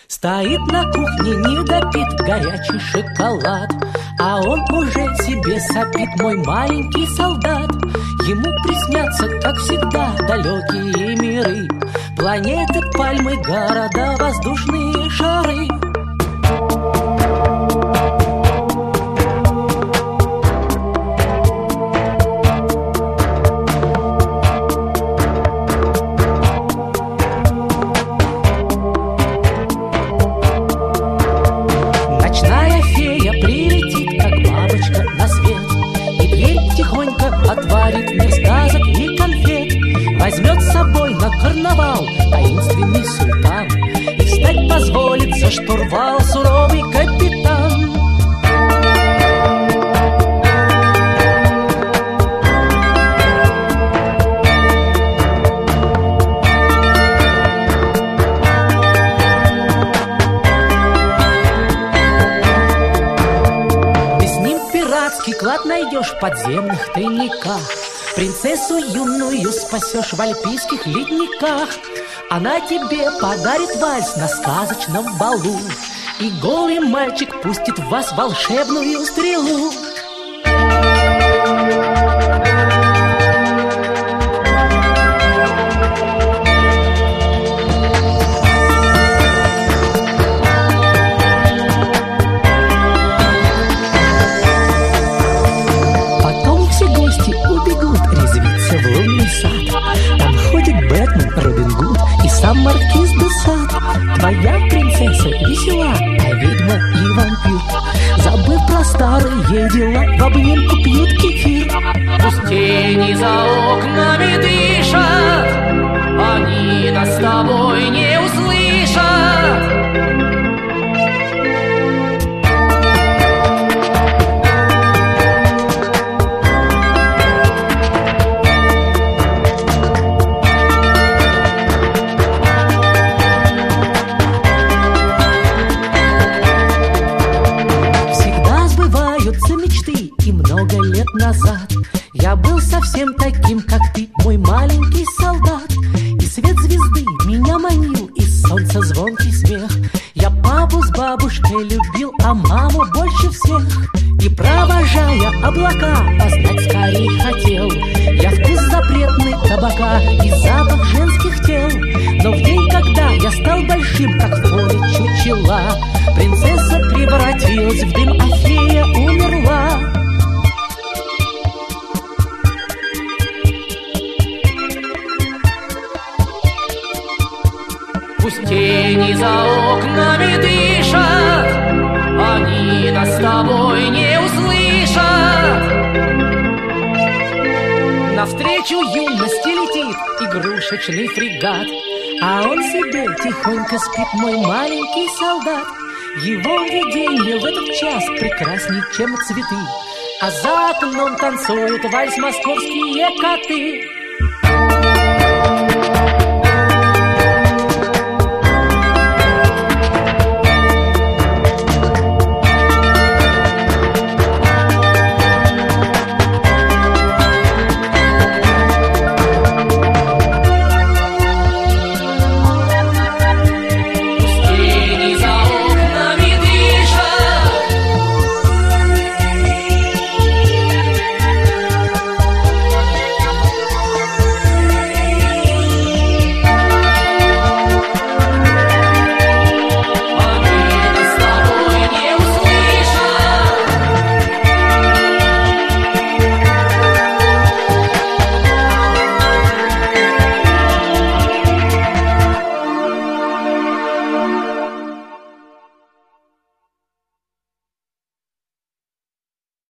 Стоит на кухне недопит горячий шоколад, а он уже себе сопит, мой маленький солдат. Ему приснятся, как всегда, далекие миры, планеты, пальмы, города, воздушные шары. Отварит мир сказок и конфет, возьмет с собой на карнавал таинственный султан, и встать позволит за штурвал суровый капитан. Без ним пиратский клад найдешь в подземных тайниках, принцессу юную спасешь в альпийских ледниках. Она тебе подарит вальс на сказочном балу, и голый мальчик пустит в вас волшебную стрелу. Там ходит Бэтмен, Робин Гуд и сам маркиз де Сад. Твоя принцесса весела, а ведьма и вампир, забыв про старые дела, в обнимку пьют кефир. Пусть тени за окнами дышат, они нас с тобой не услышат. Много лет назад я был совсем таким, как ты, мой маленький солдат. И свет звезды меня манил, и солнца звонкий смех. Я папу с бабушкой любил, а маму больше всех. И провожая облака, познать скорей хотел я вкус запретный табака и запах женских тел. Но в день, когда я стал большим, как в поле чучела, принцесса превратилась в дым, а фея умерла. Пусть тени за окнами дышат, они нас с тобой не услышат. Навстречу юности летит игрушечный фрегат, а он себе тихонько спит, мой маленький солдат. Его видение в этот час прекрасней, чем цветы, а за окном танцуют вальс московские коты.